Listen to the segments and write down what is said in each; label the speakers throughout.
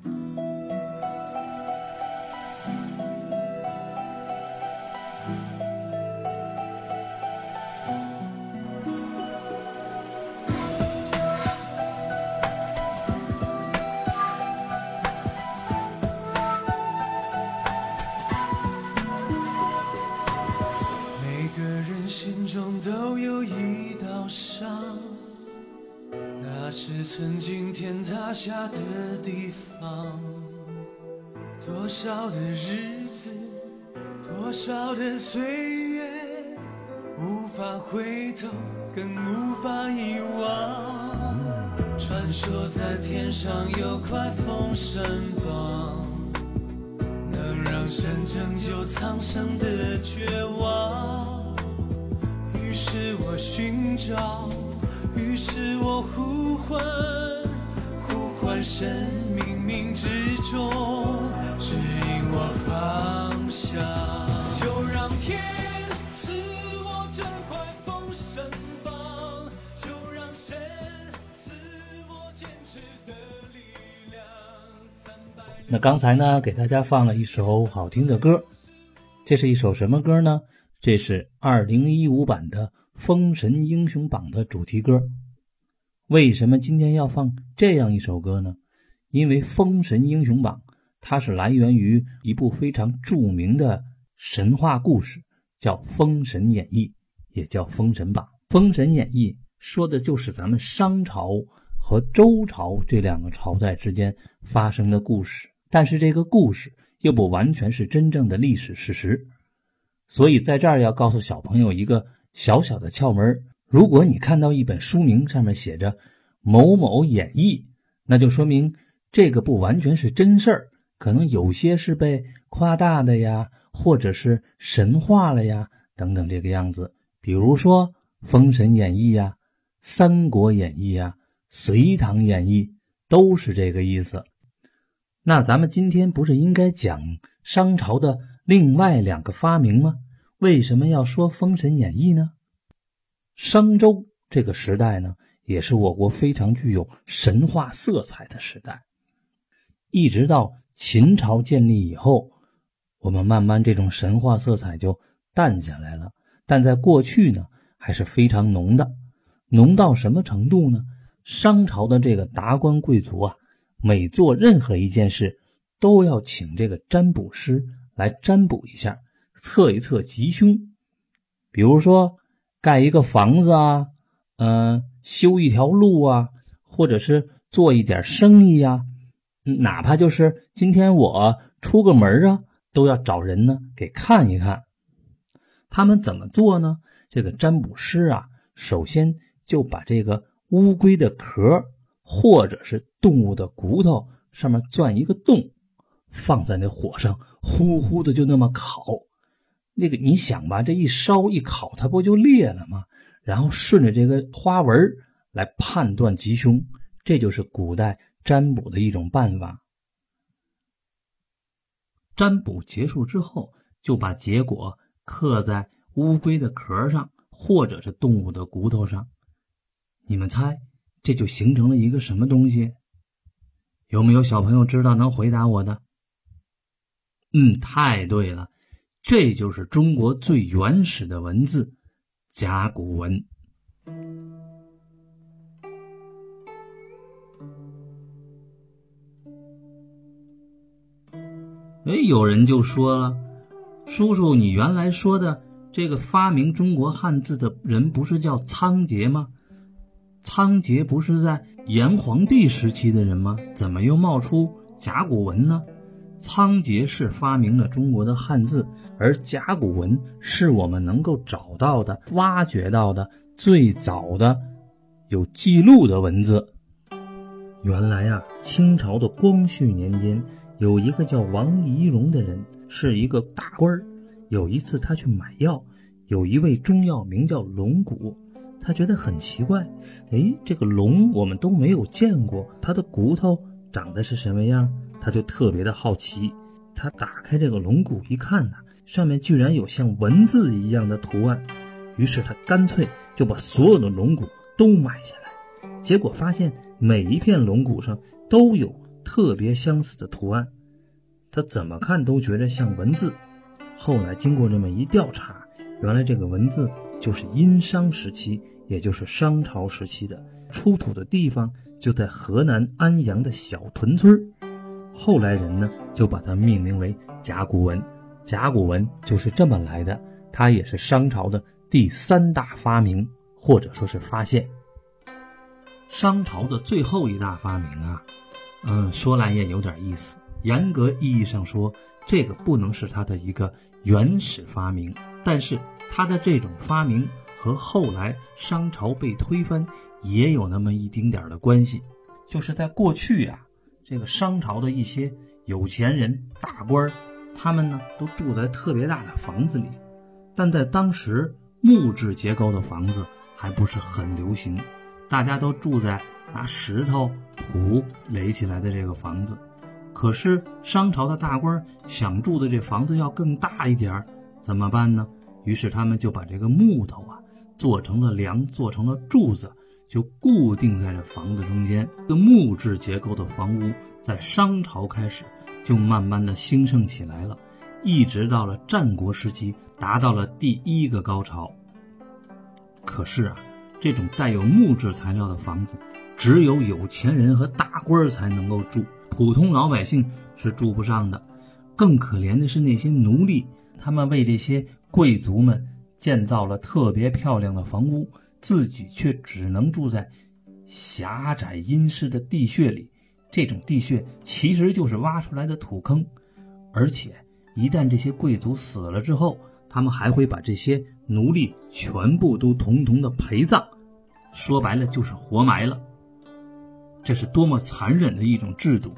Speaker 1: 心中都有一道伤，那是曾经天塌下的地方。多少的日子，多少的岁月，无法回头，更无法遗忘。传说在天上有块封神榜，能让神拯救苍生的绝望。于是我寻找，于是我呼唤，呼唤神冥冥之中指引我方向。就让天赐我这块封神榜，就让神赐我坚持的力量。
Speaker 2: 那刚才呢，给大家放了一首好听的歌，这是一首什么歌呢？这是2015版的《封神英雄榜》的主题歌。为什么今天要放这样一首歌呢？因为《封神英雄榜》它是来源于一部非常著名的神话故事，叫《封神演义》，也叫《封神榜》。《封神演义》说的就是咱们商朝和周朝这两个朝代之间发生的故事，但是这个故事又不完全是真正的历史事实。所以在这儿要告诉小朋友一个小小的窍门，如果你看到一本书名上面写着某某演义，那就说明这个不完全是真事儿，可能有些是被夸大的呀，或者是神化了呀，等等这个样子。比如说封神演义呀、三国演义呀、隋唐演义，都是这个意思。那咱们今天不是应该讲商朝的另外两个发明吗？为什么要说封神演义呢？商周这个时代呢，也是我国非常具有神话色彩的时代。一直到秦朝建立以后，我们慢慢这种神话色彩就淡下来了，但在过去呢，还是非常浓的。浓到什么程度呢？商朝的这个达官贵族啊，每做任何一件事都要请这个占卜师来占卜一下，测一测吉凶。比如说盖一个房子啊，修一条路啊，或者是做一点生意啊，哪怕就是今天我出个门啊，都要找人呢给看一看。他们怎么做呢？这个占卜师啊，首先就把这个乌龟的壳或者是动物的骨头上面钻一个洞，放在那火上呼呼的就那么烤。那个你想吧，这一烧一烤它不就裂了吗？然后顺着这个花纹来判断吉凶，这就是古代占卜的一种办法。占卜结束之后，就把结果刻在乌龟的壳上或者是动物的骨头上。你们猜这就形成了一个什么东西？有没有小朋友知道能回答我的？太对了，这就是中国最原始的文字甲骨文。有人就说了，叔叔，你原来说的这个发明中国汉字的人不是叫仓颉吗？仓颉不是在炎黄帝时期的人吗？怎么又冒出甲骨文呢？仓颉是发明了中国的汉字，而甲骨文是我们能够找到的、挖掘到的最早的有记录的文字。原来啊，清朝的光绪年间，有一个叫王懿荣的人，是一个大官。有一次他去买药，有一味中药名叫龙骨，他觉得很奇怪，这个龙我们都没有见过，它的骨头长得是什么样？他就特别的好奇。他打开这个龙骨一看呢，上面居然有像文字一样的图案，于是他干脆就把所有的龙骨都买下来。结果发现每一片龙骨上都有特别相似的图案，他怎么看都觉得像文字。后来经过这么一调查，原来这个文字就是殷商时期，也就是商朝时期的，出土的地方就在河南安阳的小屯村。后来人呢就把它命名为甲骨文，甲骨文就是这么来的，它也是商朝的第3大发明，或者说是发现。商朝的最后一大发明啊，说来也有点意思。严格意义上说，这个不能是它的一个原始发明，但是它的这种发明和后来商朝被推翻也有那么一丁点的关系。就是在过去啊，这个商朝的一些有钱人大官，他们呢都住在特别大的房子里，但在当时木质结构的房子还不是很流行，大家都住在拿石头土垒起来的这个房子。可是商朝的大官想住的这房子要更大一点，怎么办呢？于是他们就把这个木头啊做成了梁，做成了柱子，就固定在这房子中间。这个木质结构的房屋在商朝开始就慢慢的兴盛起来了，一直到了战国时期达到了第1个高潮。可是啊，这种带有木质材料的房子只有有钱人和大官才能够住，普通老百姓是住不上的。更可怜的是那些奴隶，他们为这些贵族们建造了特别漂亮的房屋，自己却只能住在狭窄阴湿的地穴里。这种地穴其实就是挖出来的土坑，而且一旦这些贵族死了之后，他们还会把这些奴隶全部都统统的陪葬，说白了就是活埋了。这是多么残忍的一种制度。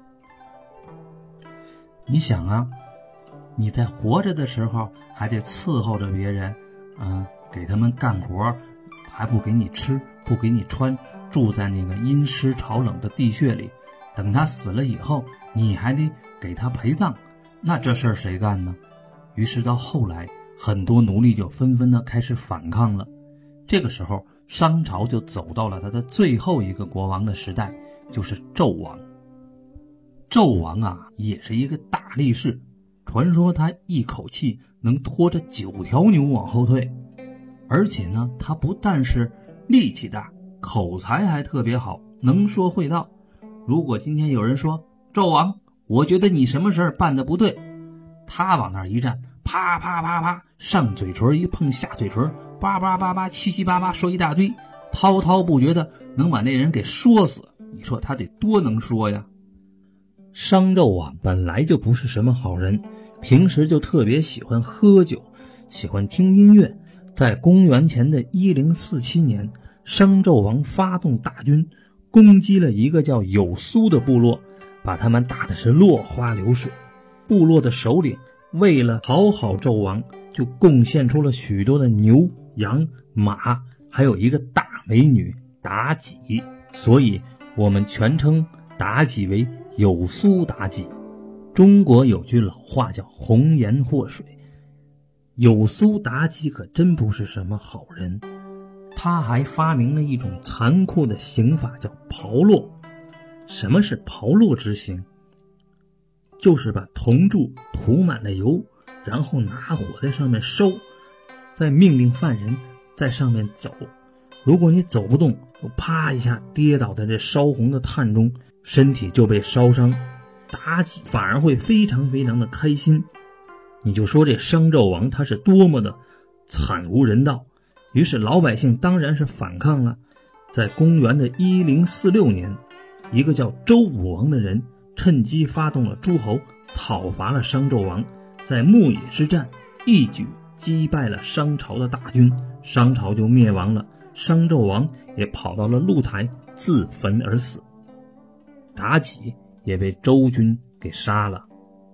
Speaker 2: 你想啊，你在活着的时候还得伺候着别人，给他们干活，还不给你吃，不给你穿，住在那个阴湿潮冷的地穴里。等他死了以后，你还得给他陪葬，那这事儿谁干呢？于是到后来，很多奴隶就纷纷的开始反抗了。这个时候，商朝就走到了他的最后一个国王的时代，就是纣王。纣王啊，也是一个大力士，传说他一口气能拖着9条牛往后退，而且呢，他不但是力气大，口才还特别好，能说会道。如果今天有人说，纣王，我觉得你什么事儿办得不对，他往那儿一站，啪啪啪啪，上嘴唇一碰下嘴唇，叭叭叭叭，七七八八说一大堆，滔滔不绝的能把那人给说死。你说他得多能说呀。商纣啊本来就不是什么好人，平时就特别喜欢喝酒，喜欢听音乐。在公元前的1047年，商纣王发动大军攻击了一个叫有苏的部落，把他们打的是落花流水。部落的首领为了讨好纣王，就贡献出了许多的牛、羊、马，还有一个大美女妲己，所以我们全称妲己为有苏妲己。中国有句老话叫红颜祸水，有苏妲己可真不是什么好人，他还发明了一种残酷的刑法，叫炮烙。什么是炮烙之刑？就是把铜柱涂满了油，然后拿火在上面烧，再命令犯人在上面走。如果你走不动，就啪一下跌倒在这烧红的炭中，身体就被烧伤。妲己反而会非常非常的开心。你就说这商纣王他是多么的惨无人道。于是老百姓当然是反抗了。在公元的1046年，一个叫周武王的人趁机发动了诸侯，讨伐了商纣王，在牧野之战一举击败了商朝的大军，商朝就灭亡了。商纣王也跑到了露台自焚而死，妲己也被周军给杀了。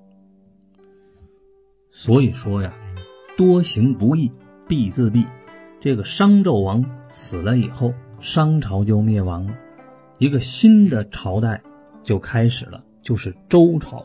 Speaker 2: 所以说呀，多行不义必自毙。这个商纣王死了以后，商朝就灭亡了，一个新的朝代就开始了，就是周朝。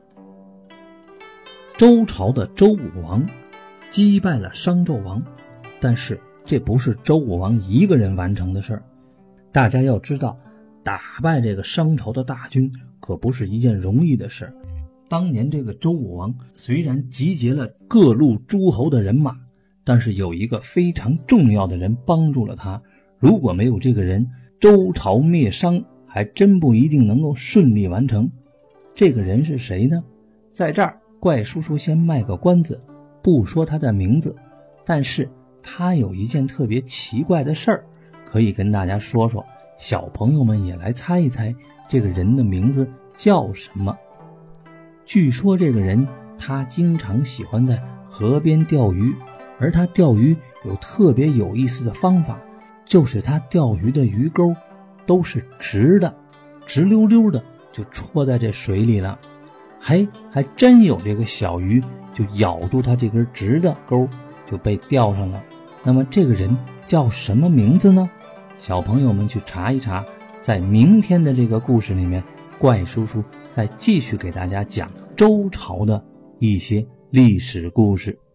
Speaker 2: 周朝的周武王击败了商纣王，但是这不是周武王一个人完成的事儿。大家要知道， 打败这个商朝的大军可不是一件容易的事。当年这个周武王虽然集结了各路诸侯的人马，但是有一个非常重要的人帮助了他，如果没有这个人，周朝灭商还真不一定能够顺利完成。这个人是谁呢？在这儿怪叔叔先卖个关子，不说他的名字，但是他有一件特别奇怪的事儿可以跟大家说说，小朋友们也来猜一猜这个人的名字叫什么。据说这个人他经常喜欢在河边钓鱼，而他钓鱼有特别有意思的方法，就是他钓鱼的鱼钩都是直的，直溜溜的就戳在这水里了。还真有这个小鱼就咬住他这根直的钩就被钓上了。那么这个人叫什么名字呢？小朋友们去查一查，在明天的这个故事里面，怪叔叔再继续给大家讲周朝的一些历史故事。